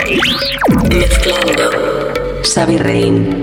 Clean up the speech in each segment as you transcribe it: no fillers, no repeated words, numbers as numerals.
Mezclando Xavi Rein.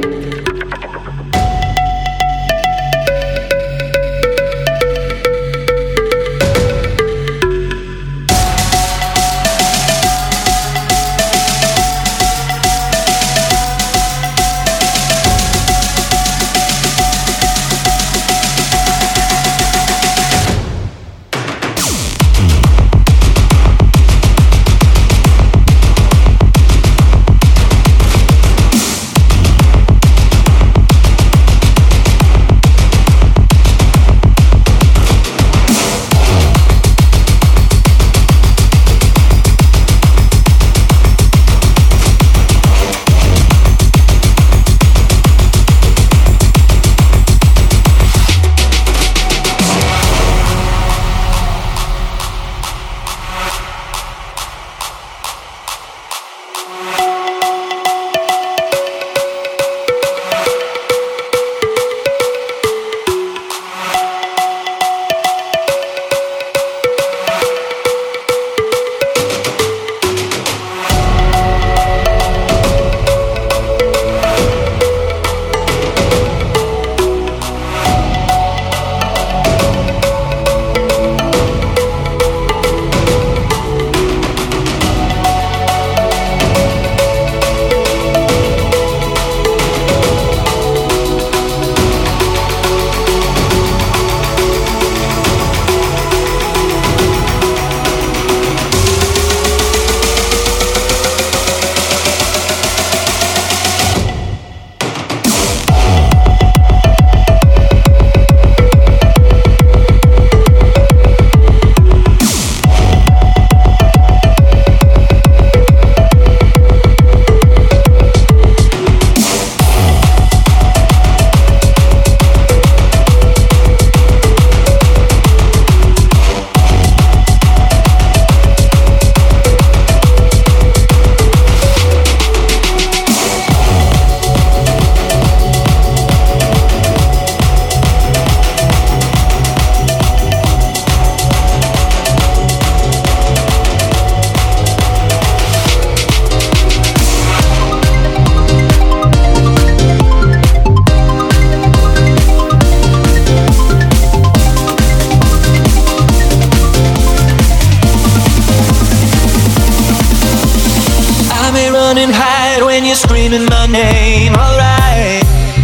Screaming my name, alright.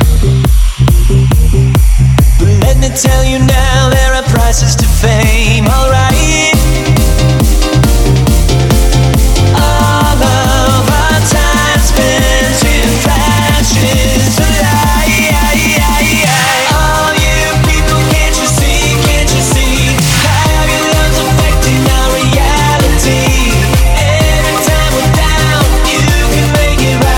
But let me tell you now, there are prices to fame, alright. All of our time spent in flashes of light. All you people, can't you see how your love's affecting our reality? Every time we're down, you can make it right.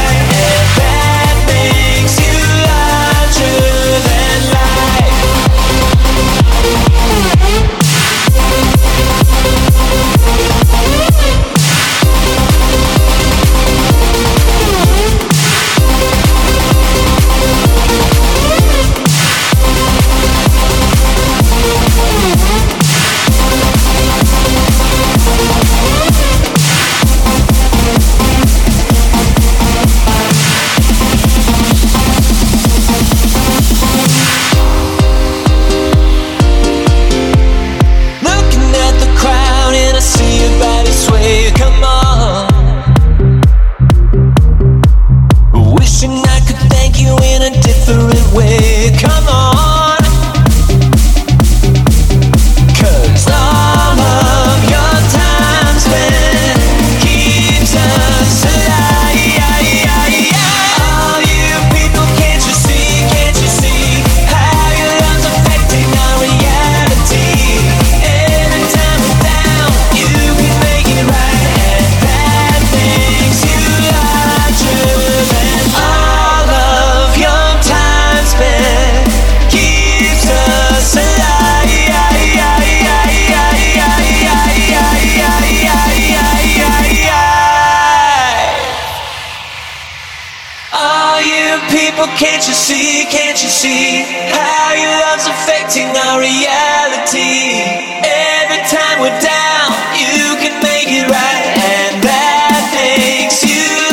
Can't you see how your love's affecting our reality? Every time we're down, you can make it right, and that makes you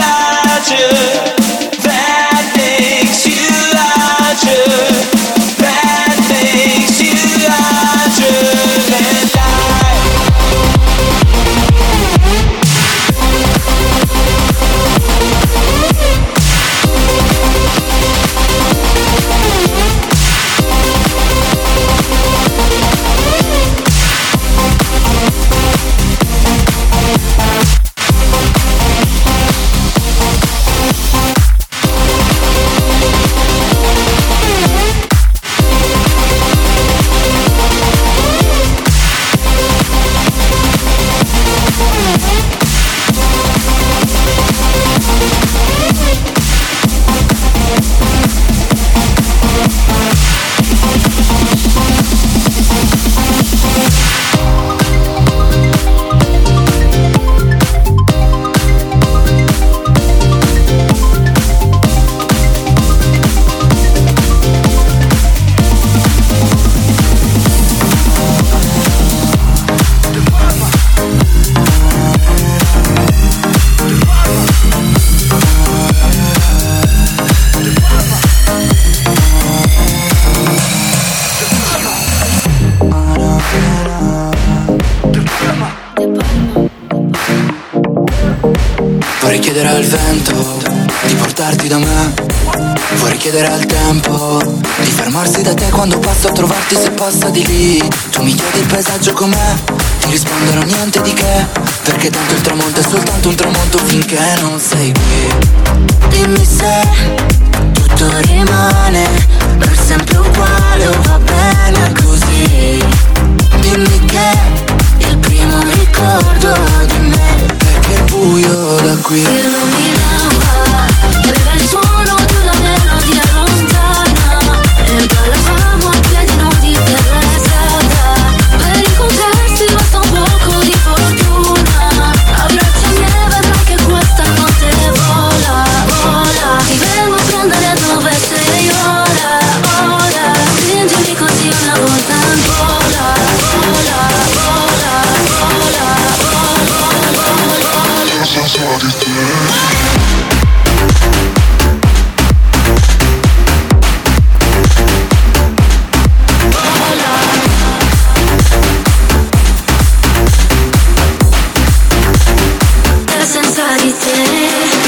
Vorrei chiedere al vento di portarti da me. Vorrei chiedere al tempo di fermarsi da te quando passo a trovarti, se passa di lì. Tu mi chiedi il paesaggio com'è, ti risponderò niente di che, perché tanto il tramonto è soltanto un tramonto finché non sei qui. Dimmi se tutto rimane per sempre uguale o va bene così. Dimmi che il primo ricordo di me è che è buio da qui. Si illuminava, aveva il suono di una melodia lontana e ballavamo a piedi nudi per la strada. Per incontrarsi basta un poco di fortuna. Abbracciami e vedrai che questa notte vola, vola. Ti vengo a prendere dove sei ora, ora. Stringimi così una volta ancora. Vola, vola, vola, vola, vola. Cosa so di te? Senza di te.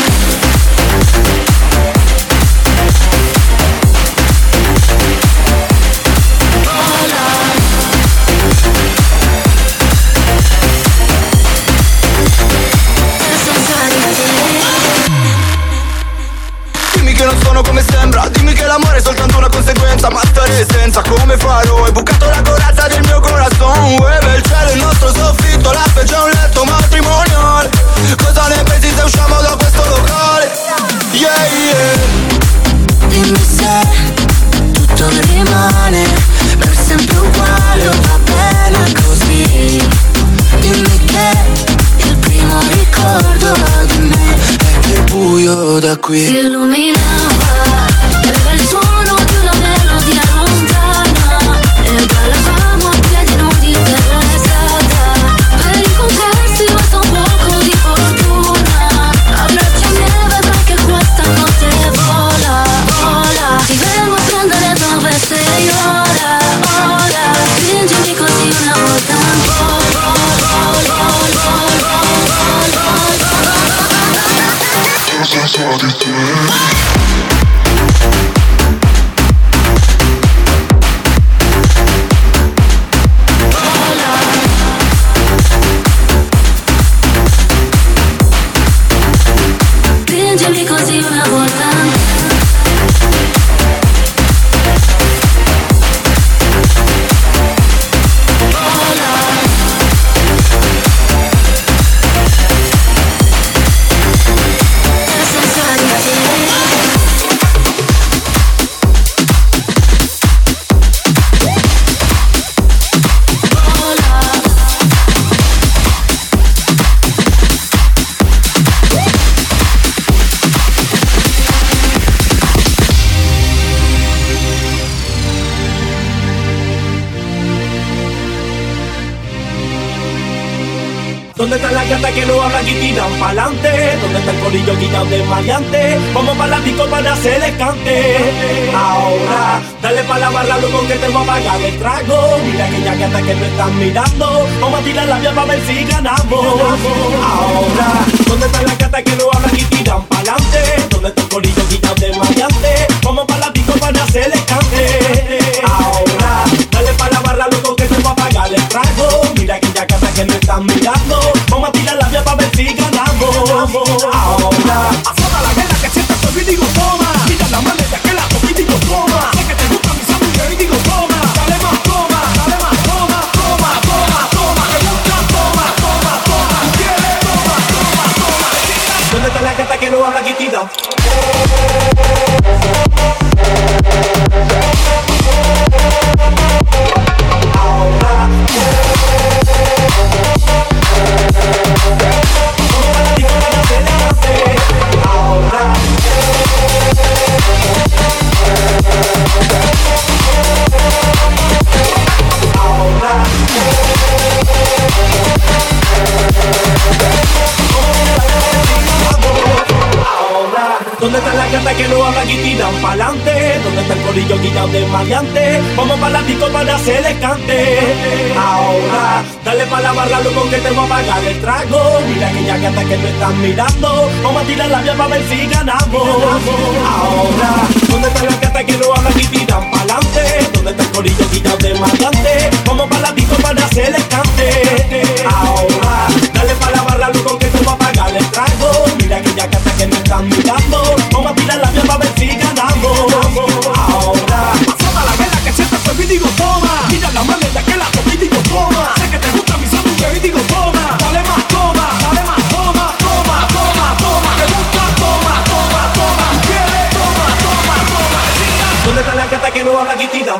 Dimmi che non sono come sembra, dimmi che l'amore è soltanto una conseguenza, ma stare senza come farò? Hai bucato la corazza del mio corazon, ueve il cielo, il nostro soffitto, la specie è un letto matrimonial. Cosa ne pensi se usciamo da questo locale? Yeah, yeah. Dimmi se tutto rimane per sempre uguale o va bene così. Dimmi che il primo ricordo di me è che è buio da qui. Si illuminava, aveva il suono di una melodia lontana e ballavamo a piedi nudi per la strada. Per incontrarsi basta un poco di fortuna. Abbracciami e vedrai che questa notte vola, vola. Ti vengo a prendere dove sei ora, ora. Stringimi così una volta ancora. Cosa so di te? Stringimi così una volta ancora. ¿Dónde está la gata que no habla y tiran pa'lante? ¿Dónde está el corillo guillado de maleante? Vamos pa' la disco para hacerle cante. Ahora, dale pa' la barra, loco, que te voy a pagar el trago. Mira aquella gata que me están mirando. Vamos a tirar la vía pa' ver si ganamos. Ahora, ¿dónde está la gata que no habla y tiran pa'lante? ¿Dónde está el corillo guillado de maleante? Vamos pa' la disco para hacerle cante. Ahora, dale pa' la barra, loco, que te voy a pagar el trago. Mira aquella gata que me están mirando. Vamos a tirar la vía pa' ver si ganamos. Ahora, azota la vela que siempre estoy y digo toma. Mira la mano de aquel lado y digo toma. Sé que te gusta mi sangre y digo toma. Dale más toma, dale más toma, toma, toma, toma. Me gusta toma, toma, toma. ¿Quieres? Toma, toma, toma. ¿Dónde está la gata que no habla quitita? Ahora, ¿dónde está la gata que no habla y tiran pa'lante? donde está el corillo guillado de maleante. Vamos para la disco para hacer el cante. Ahora, dale pa' la barra, loco, que te voy a pagar el trago. Mira aquella gata que me están mirando. Vamos a tirar la vía para ver si ganamos. Ahora, ¿dónde está la gata que no hablan y tiran pa'lante? ¿Dónde está el corillo guillado de maleante? Vamos para la disco para hacer el cante. Ahora, dale pa' la barra, loco, que te voy a pagar el trago. Mira aquella gata que me están mirando. Vamos a tirar la vía para ver si ganamos. Ahora, Asoma la vela que siempre fue y digo toma. Mira la manera que la tomé y digo toma. Sé que te gusta mi sándwich y digo toma. Dale más, toma, dale más, toma, toma, toma, toma. Te gusta, toma, toma, toma. ¿Quieres? Toma, toma, toma. Decía. ¿dónde está la gata que no habla y tira?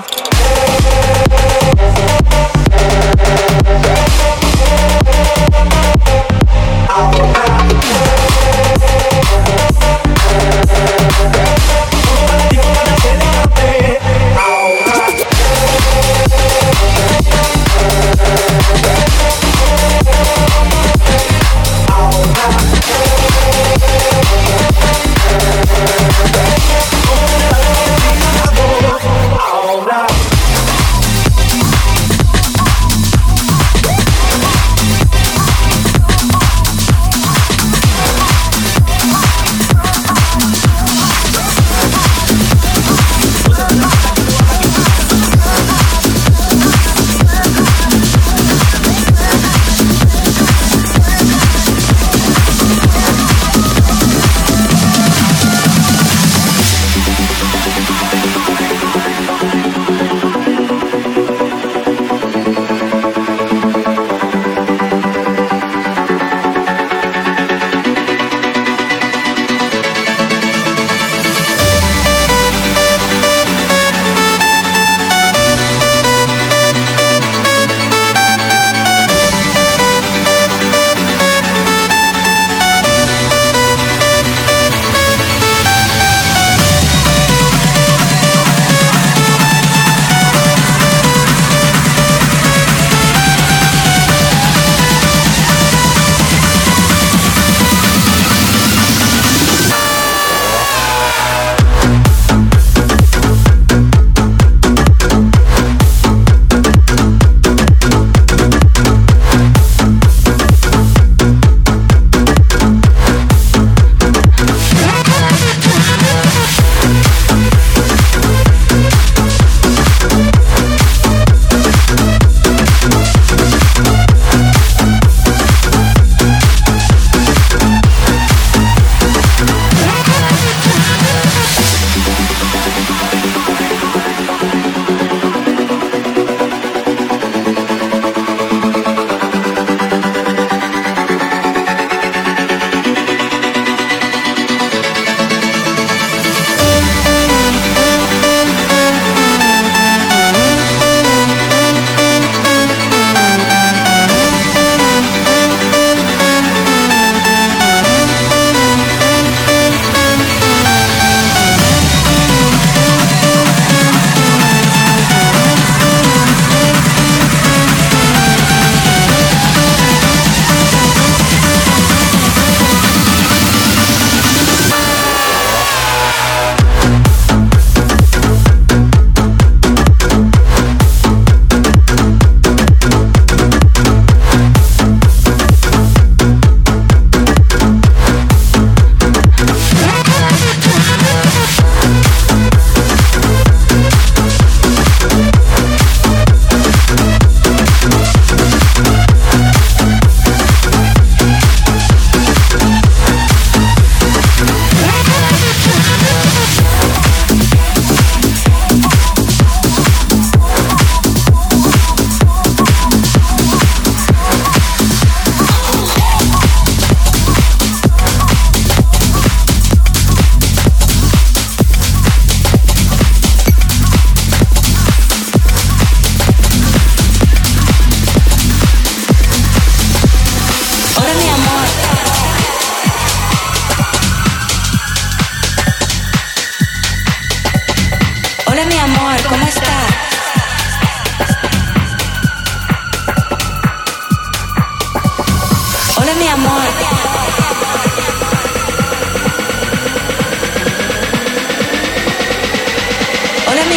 amor.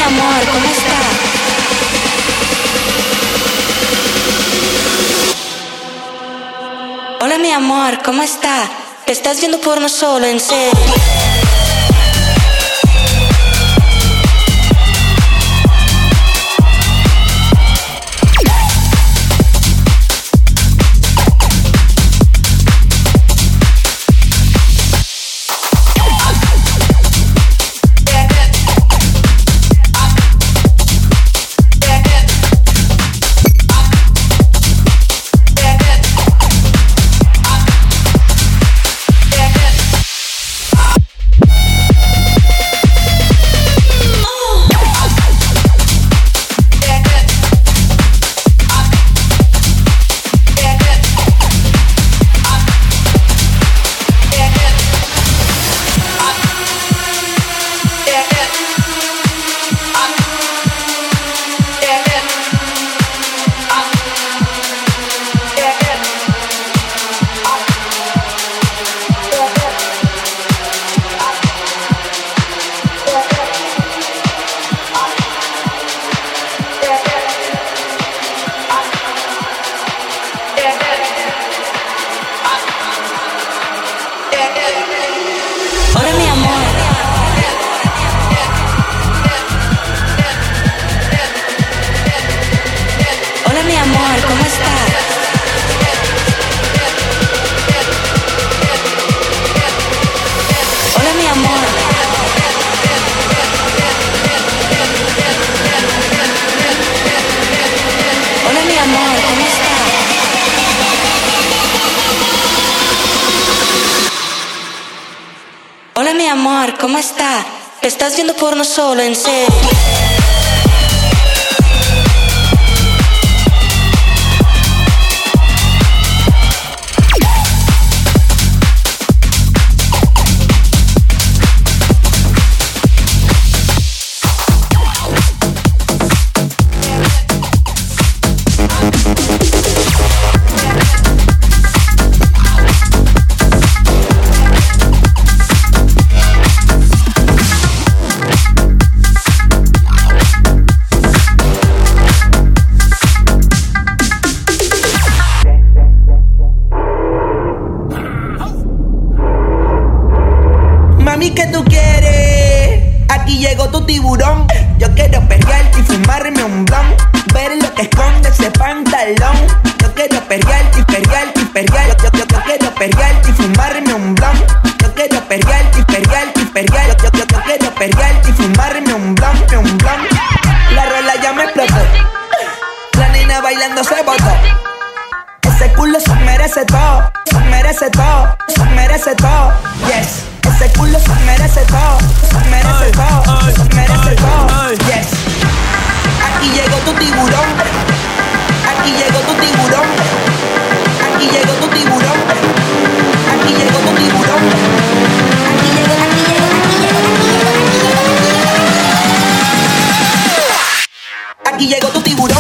amor, ¿cómo está? Hola mi amor, ¿cómo está? ¿Te estás viendo porno solo, en serio? Hola mi amor, ¿cómo está? ¿Te estás viendo porno solo, en serio? Mami, ¿qué tú quieres? Aquí llegó tu tiburón. Yo quiero perrearte y fumarme un blon. Ver lo que esconde ese pantalón. Yo quiero perrearte y perrearte y perrear. Yo quiero perrearte y fumarme un blon. Yo quiero perrearte y perrearte y perrear. Yo quiero perrearte y fumarme un blon. La rola ya me explotó. La nena bailando se botó. Ese culo se merece todo. Se merece todo. Se merece todo. Yes. Ese culo se merece todo, se merece todo, se merece todo, yes. Aquí llegó tu tiburón, aquí llegó tu tiburón, aquí llegó tu tiburón, aquí llegó tu tiburón, aquí llegó, aquí llegó, aquí llegó, aquí llegó tu tiburón.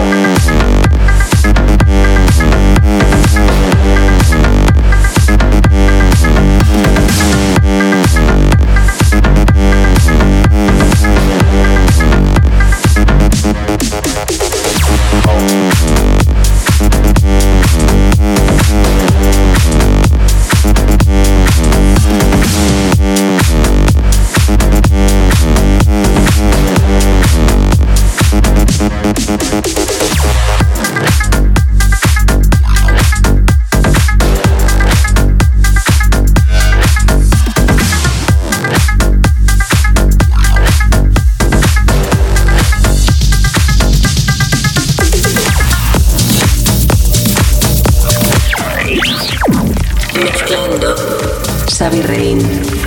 Xavi Rein.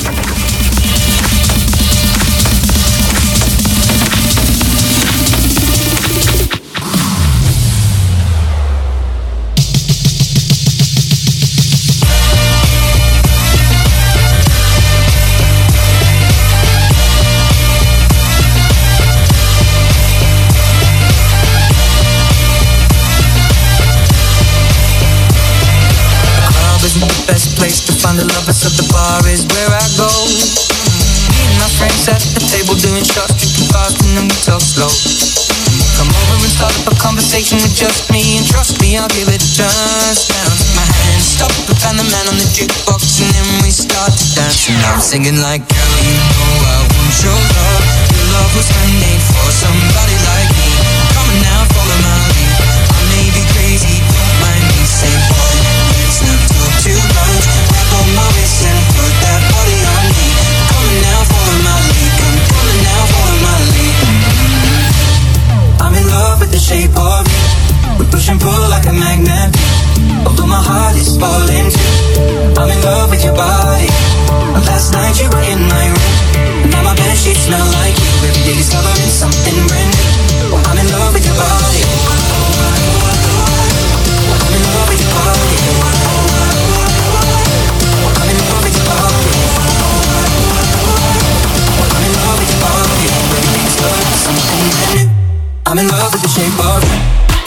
The lovers of the bar is where I go. Me and my friends at the table doing shots, drinking fast, and I'm so slow. Come over and start up a conversation with just me, and trust me, I'll give it a chance. Now take my hand, stop and find the man on the jukebox, and then we start to dance. And I'm singing like, girl, you know I want your love. Your love was handmade for somebody like me. Come on now, follow my lead. I may be crazy, don't mind me. Say, boy, let's not talk too much. Grab on my waist and put that body on me. Come on now, follow my lead. Come on now, follow my lead. I'm in love with the shape of you. We push and pull like a magnet. Although my heart is falling too. I'm in love with your body. Last night you were in my room. Now my bedsheets smell like you. Every day discovering something brand new. I'm in love with your body. I'm in love with your body. I'm in love with your body. I'm in love with your body. Every day discovering something brand new. I'm in love with the shape of you.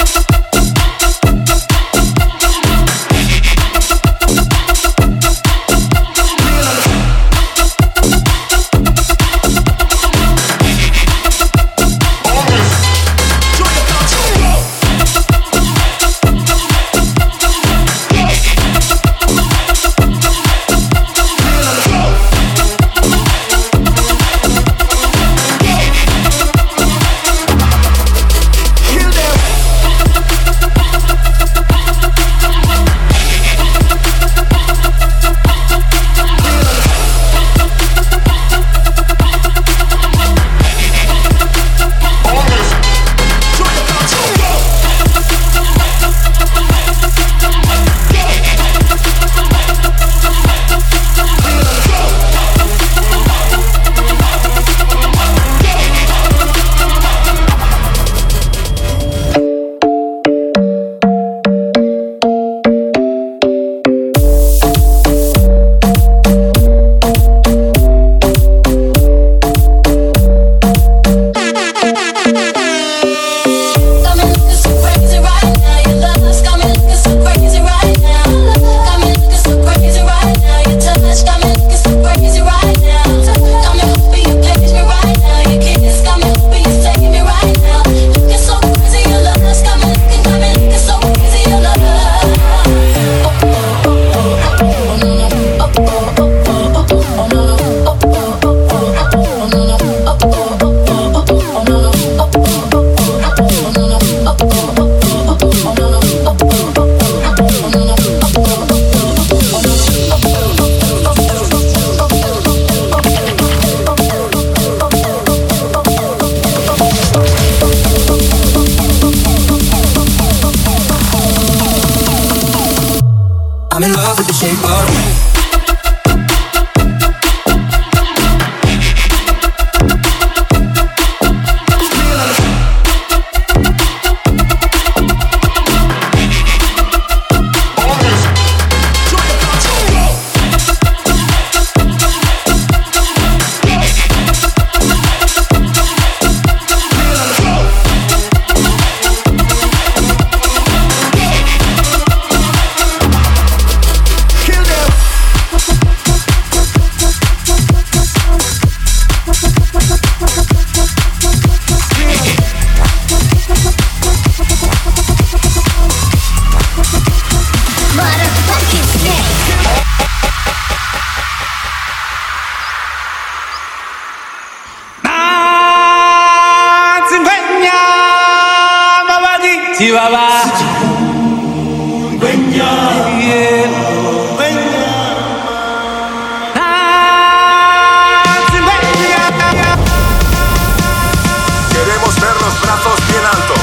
Queremos ver los brazos bien alto.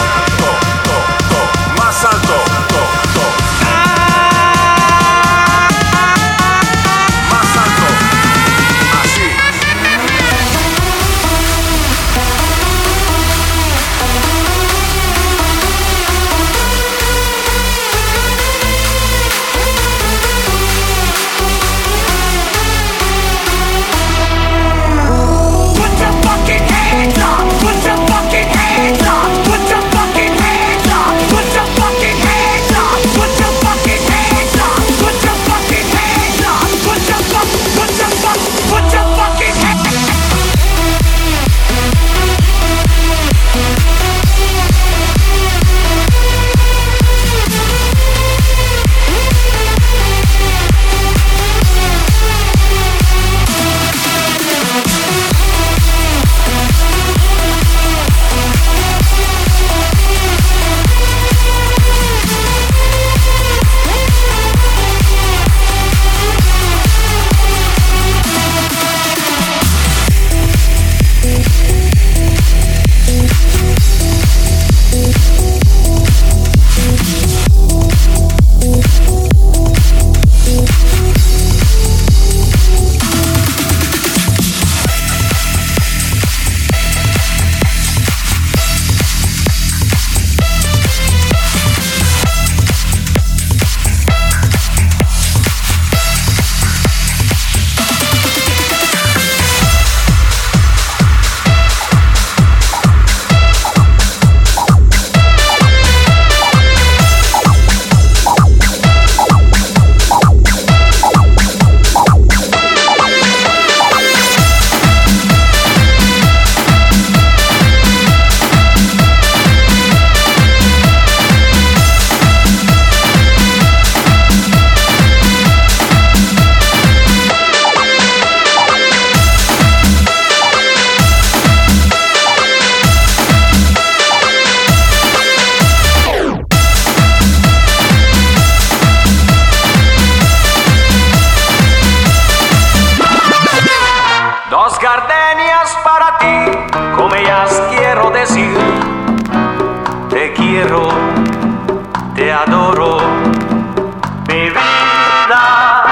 Más alto. Más alto. Así. gardenias para ti, con ellas quiero decir, te quiero, te adoro, mi vida,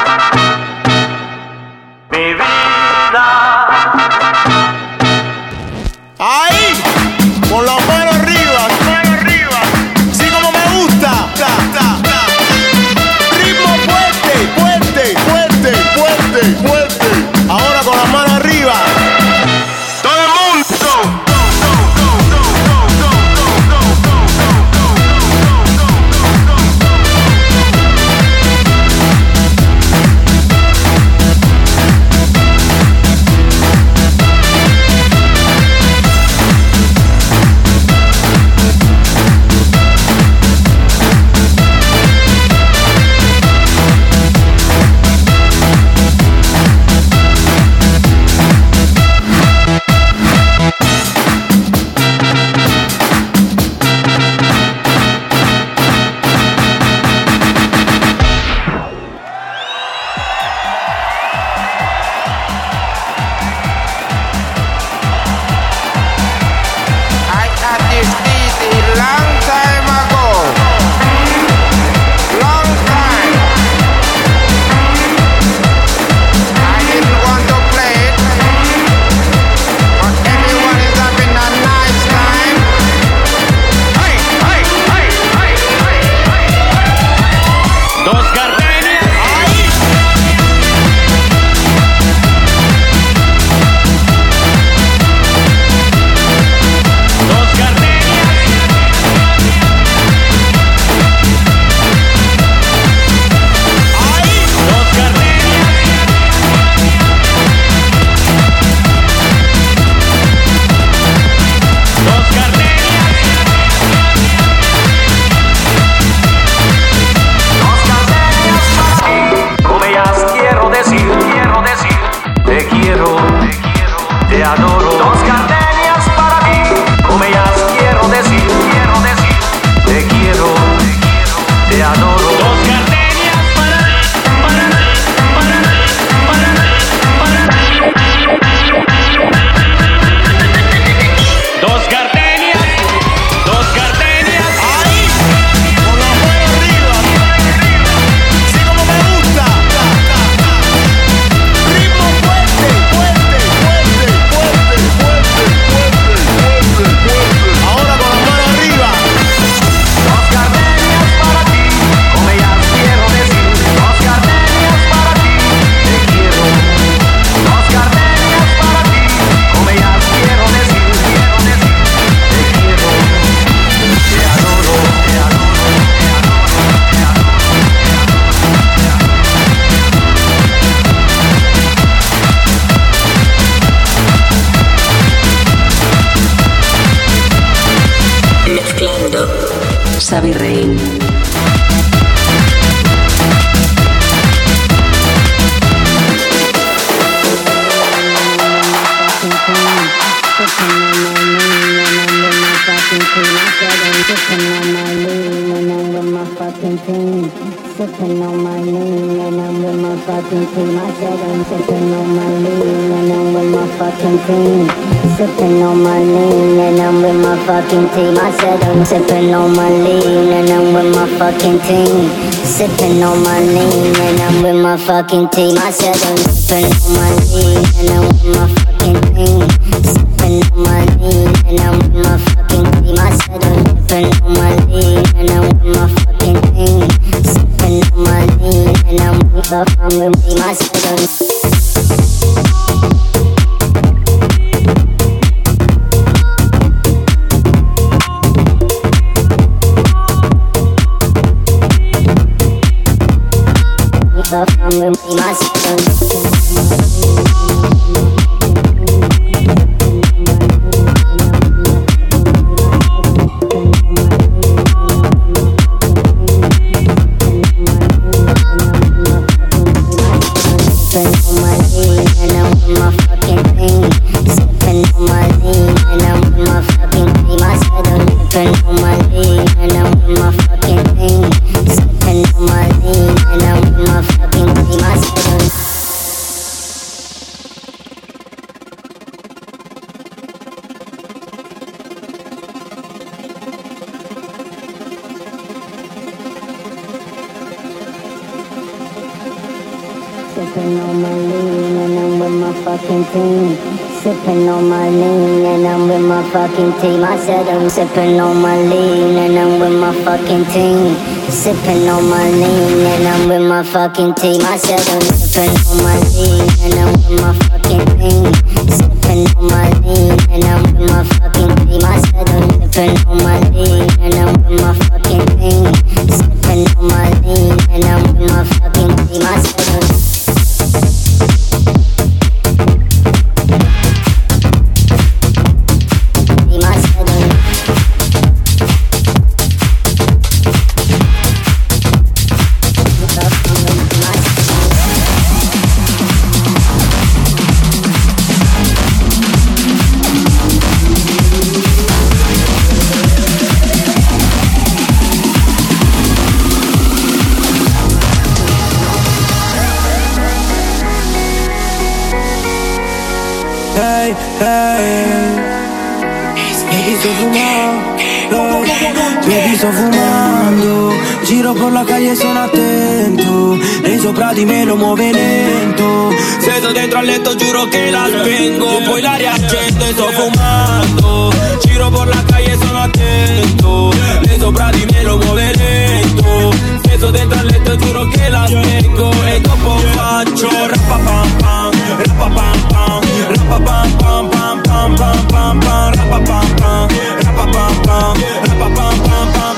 mi vida. Ahí, con las manos arriba, sí como me gusta. Ritmo fuerte, fuerte, fuerte, fuerte, fuerte. Ahora con las manos arriba. Todo el mundo. Xavi Rein. Sipping on my lean and I'm with my fucking team. I said I'm sipping on my lean and I'm with my fucking team. Sipping on my lean and I'm with my fucking team. I said I'm sipping on my lean and I'm with my fucking team. Sipping on my lean and I'm with my fucking team. I said I'm sipping on my lean and I'm with my fucking team. Sipping on my lean and I'm with my fucking team. I said I'm sipping on my lean and I'm with my fucking team. Sipping on my lean and I'm with my fucking team. I said I'm I'm gonna be my sipping on my lean and I'm with my fucking team. Sipping on my lean and I'm with my fucking team. I said I'm sipping on my lean and I'm with my fucking team. Sipping on my lean and I'm with my fucking team. I said I'm sipping on my lean and I'm with my fucking team. Sipping on my lean and I'm with my fucking team. I said I'm sipping on my lean and I'm with my fucking team. Sipping on my lean and I'm with my fucking team. I said I'm sto fumando, giro per la calle e sono attento. Lei sopra di me lo muove lento. Se sto dentro al letto giuro che la spengo, poi la riaccendo e sto fumando. Giro per la calle e sono attento. Lei sopra di me lo muove lento. Se sto dentro al letto giuro che la spengo. E dopo faccio rapapam pam, rapapam pam, rapapam pam pam pam pam pam pam, rapapam pam, rapapam pam, rapapam pam pam.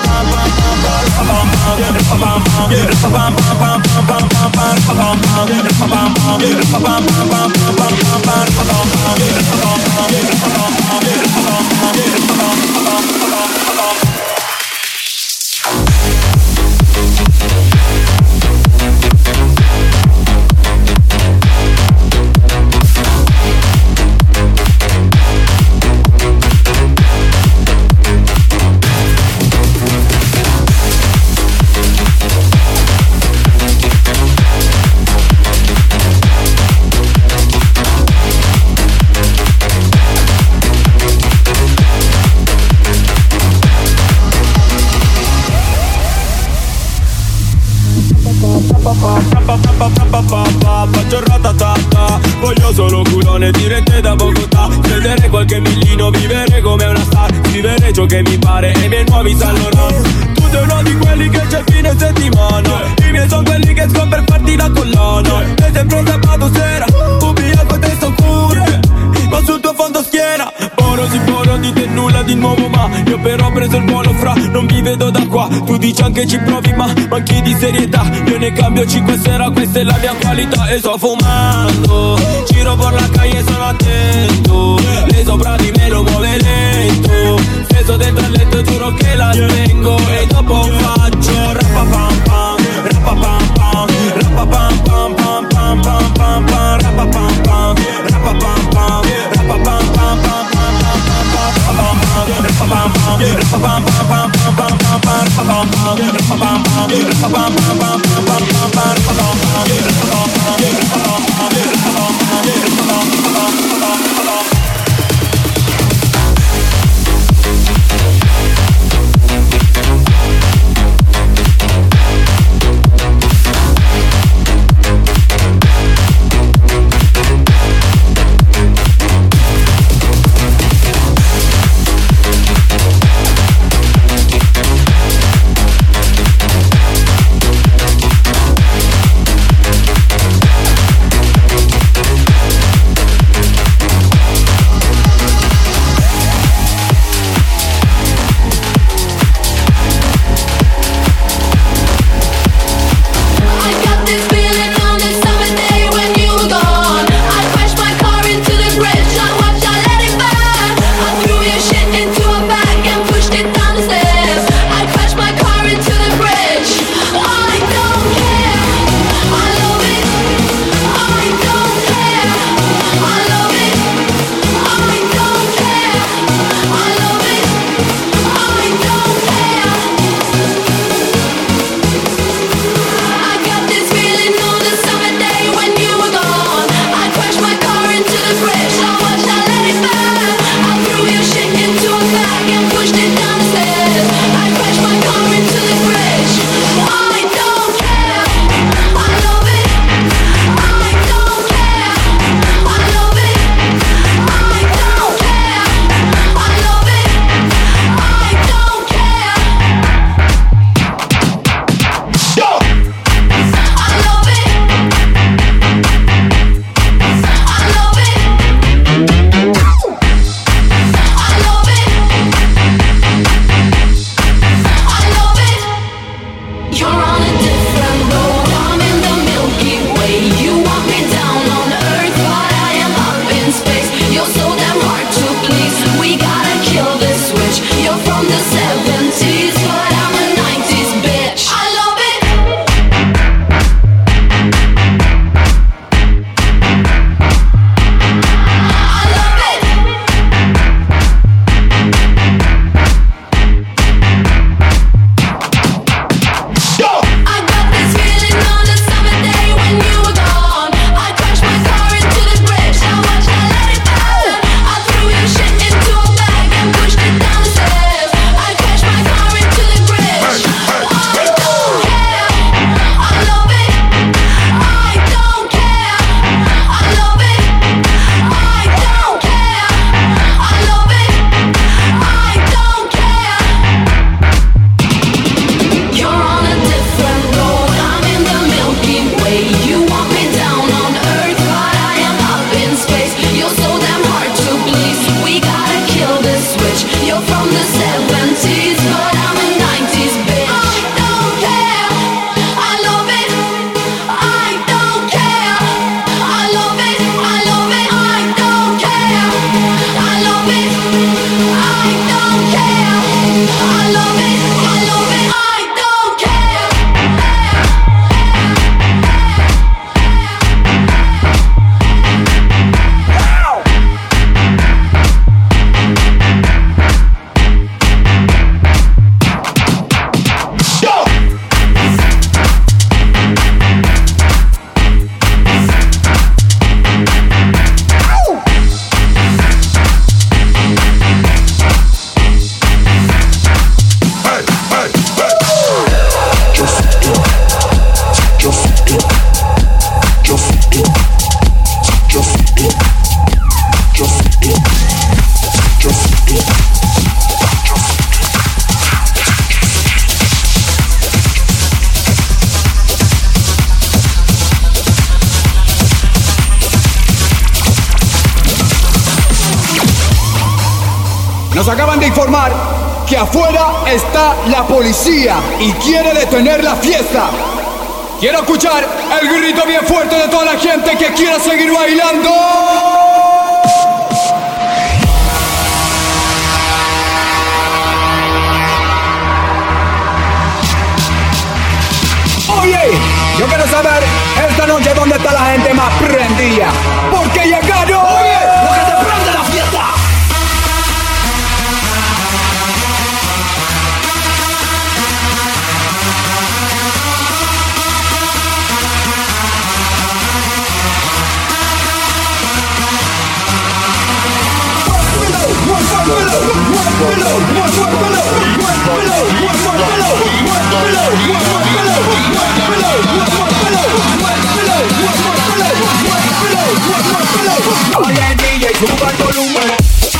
Faccio ratatata, voglio solo culone dirette da Bogotà. Credere qualche millino, vivere come una star. Scrivere ciò che mi pare e i miei nuovi salgono. Tu sei uno di quelli che c'è fine settimana. I miei sono quelli che escono per farti la collana. E sempre un sabato sera, ubriaco e sto curve, ma sul tuo fondo schiena. Buono si buono di te nulla di nuovo, ma io però ho preso il volo fra. Non vi vedo da qua, tu dici anche ci provi ma manchi di serietà. Io ne cambio 5 sera, questa è la mia qualità. E sto fumando, giro per la calle sono attento. Lei sopra di me lo muove lento. Se sto dentro al letto giuro che la spengo. E dopo faccio rapapam pam, rapapam pam, rapapam pam pam pam pam pam pam, rapapam pam, rapapam pam, rapapam pam pam pam Nos acaban de informar que afuera está la policía y quiere detener la fiesta. Quiero escuchar el grito bien fuerte de toda la gente que quiera seguir bailando. Oye, yo quiero saber esta noche dónde está la gente más prendida. Porque llegaron. Oye, lo que te prende la fiesta. Oye, DJ, suba el volumen.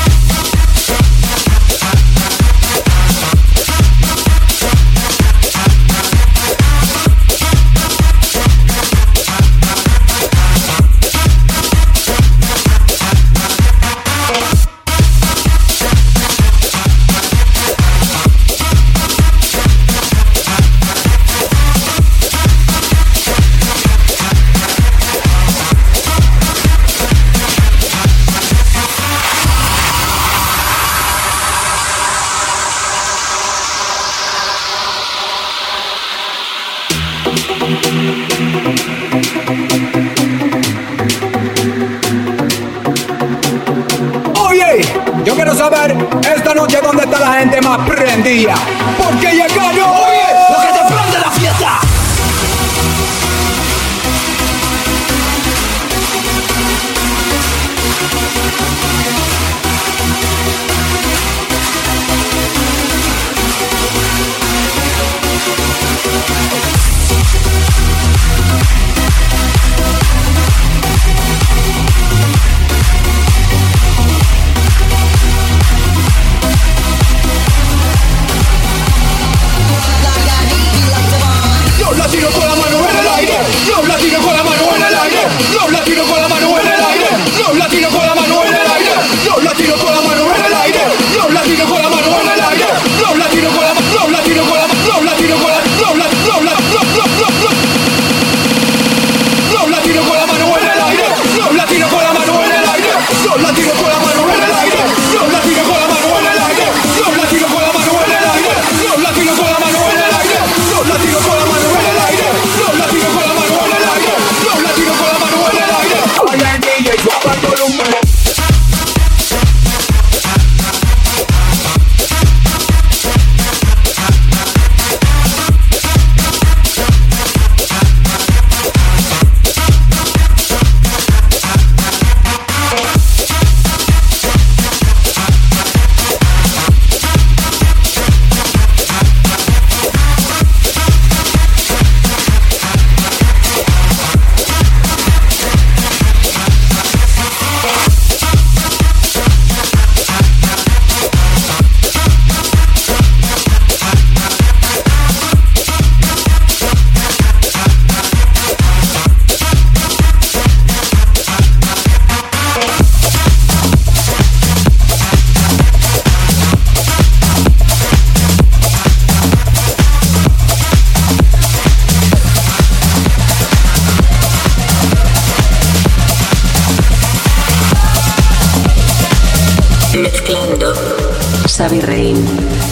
Yo quiero saber esta noche dónde está la gente más prendida. Porque llegaron. Oye, lo que te prende la fiesta. Los latinos con la mano en el aire, los latinos con la mano en el aire, los latinos con la mano en el aire, los latinos con la mano en el aire, los latinos con la mano en el aire, los latinos con la mano en el aire, los latinos con la mano, los latinos con la mano, los latinos con la, los latinos con la mano en el aire, los latinos con la mano en el aire, los latinos con la mano en el aire, los latinos con la mano en el aire, los latinos con la mano en el aire, los latinos con la mano en el aire, los latinos con la mano en el aire, los latinos con la mano en el aire, los latinos con la mano en el aire. Oye, DJ, suba el volumen. Mezclando Xavi Rein.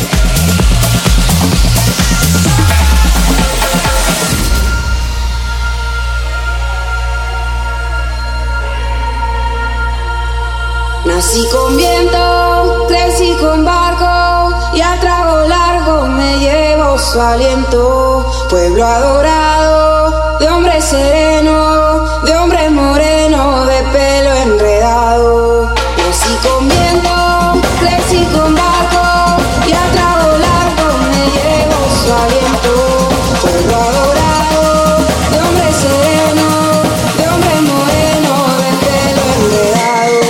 Nací con viento, crecí con barco y a trago largo me llevo su aliento. Pueblo adorado, de hombre sereno, de hombre moreno, de pelo enredado. Nací con viento, crecí con barco y a trago largo me llevo su aliento. Pueblo adorado, de hombre sereno, de hombre moreno, de pelo enredado.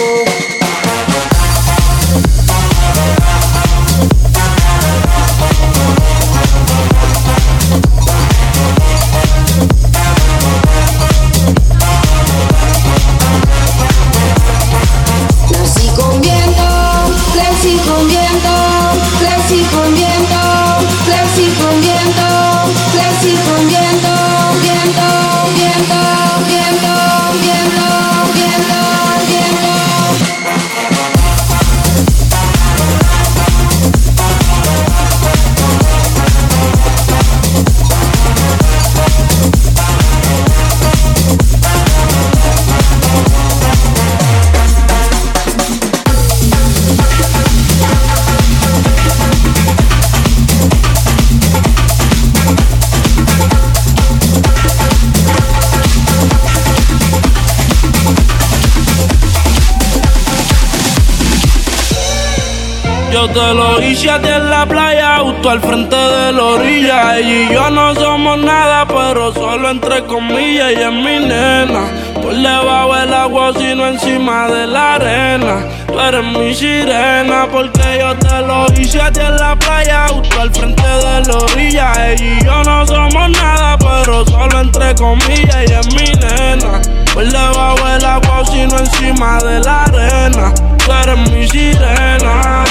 Yo te lo hice a ti en la playa, justo al frente de la orilla. Ella y yo no somos nada, pero solo entre comillas. Ella es mi nena, por debajo del agua, sino encima de la arena. Tú eres mi sirena, porque yo te lo hice a ti en la playa, justo al frente de la orilla. Ella y yo no somos nada, pero solo entre comillas. Ella es mi nena, por debajo del agua, sino encima de la arena. Tú eres mi sirena.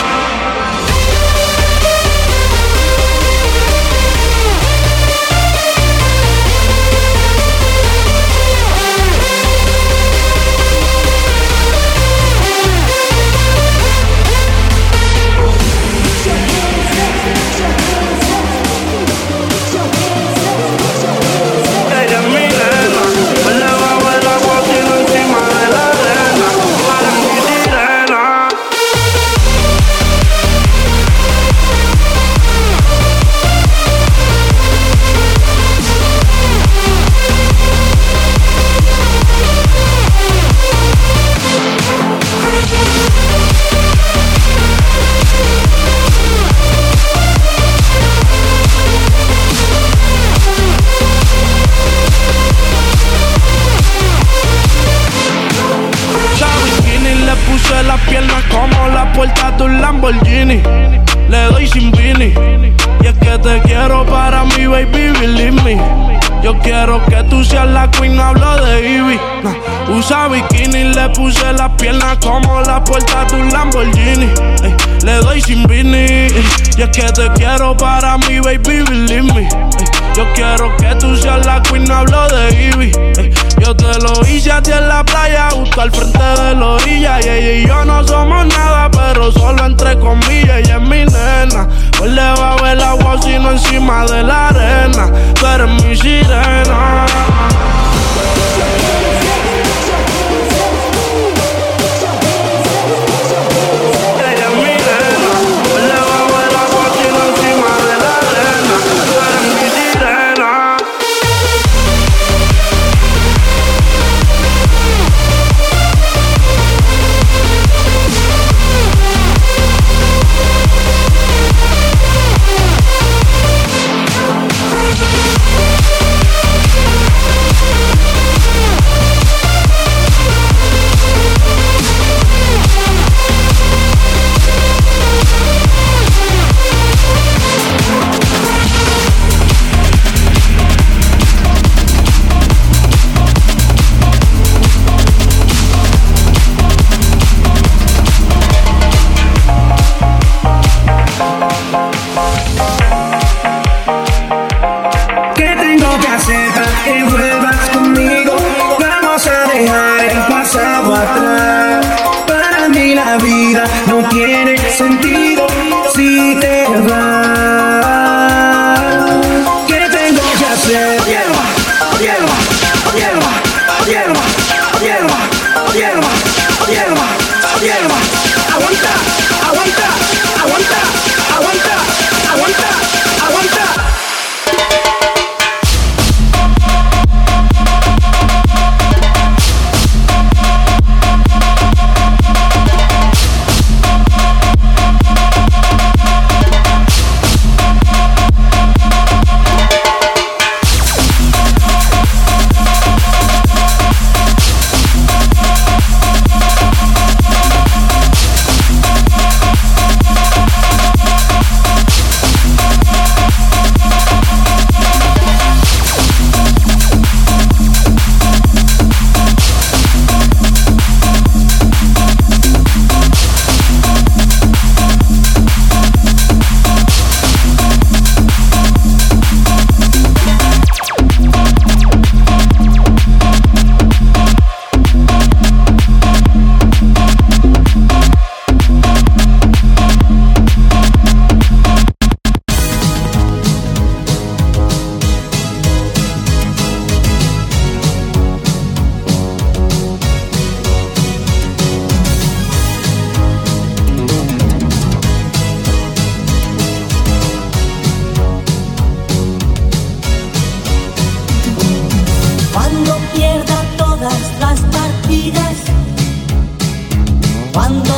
Las piernas como la puerta de un Lamborghini. Le doy sin Vini. Y es que te quiero para mí, baby, believe me. Yo quiero que tú seas la queen, no hablo de Ivy. Nah. Usa bikini, le puse las piernas como la puerta de un Lamborghini. Ey, le doy sin Vini. Y es que te quiero para mí, baby, believe me. Ey, yo quiero que tú seas la queen, no hablo de Ivy. Ey, yo te lo hice a ti en la playa, justo al frente de la orilla. Y ella y yo no somos nada, pero solo entre comillas. Ella es mi nena, por debajo del agua, sino encima de la arena. Tú eres mi sirena.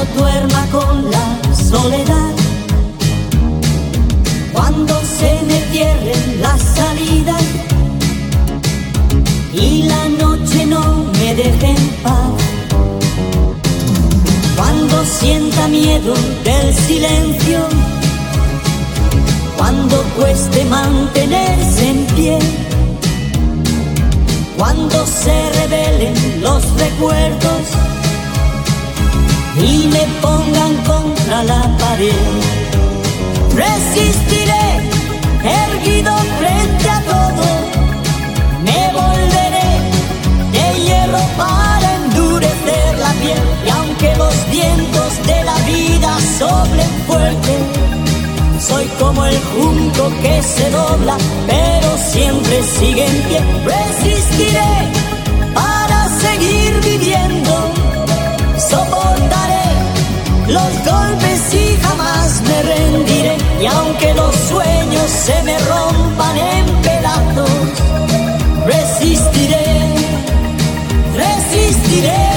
Cuando duerma con la soledad, cuando se me cierren las salidas y la noche no me deje en paz, cuando sienta miedo del silencio, cuando cueste mantenerse en pie, cuando se revelen los recuerdos y me pongan contra la pared, resistiré erguido frente a todo, me volveré de hierro para endurecer la piel, y aunque los vientos de la vida soplen fuerte, soy como el junco que se dobla, pero siempre sigue en pie. Resistiré para seguir viviendo, soportaré los golpes y jamás me rendiré. Y aunque los sueños se me rompan en pedazos, resistiré, resistiré.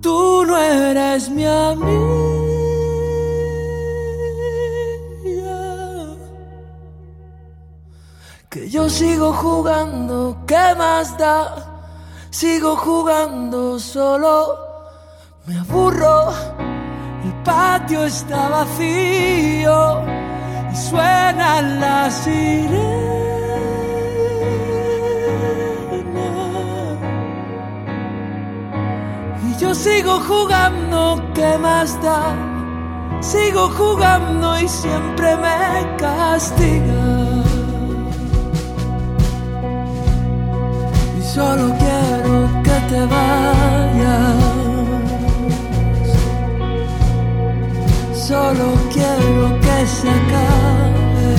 tú no eres mi amiga. Que yo sigo jugando, ¿qué más da? Sigo jugando solo, me aburro, el patio está vacío y suenan las sirenas. Y yo sigo jugando, ¿qué más da? Sigo jugando y siempre me castiga. Y solo quiero que te vayas. Solo quiero que se acabe.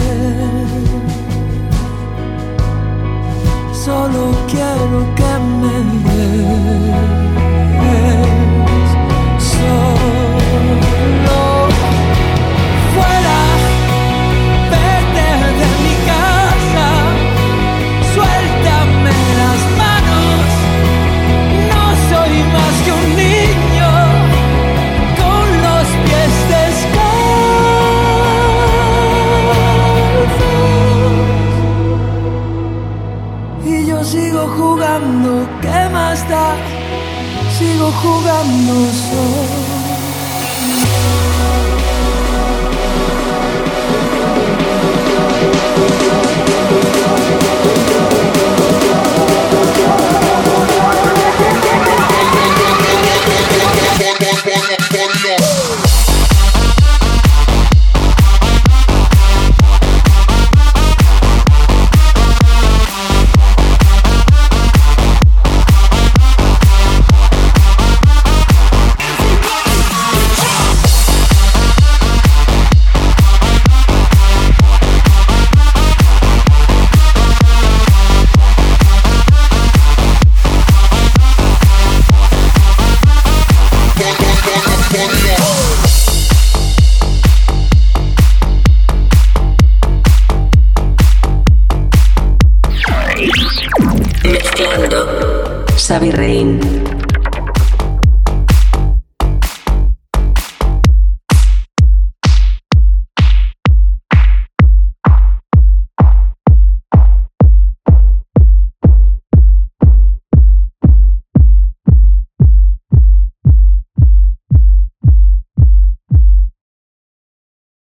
Solo quiero que me des. Solo fuera, vete de mi casa. Suéltame las manos. No soy más que un niño con los pies descalzos. Y yo sigo jugando, ¿qué más da? Sigo jugando solo.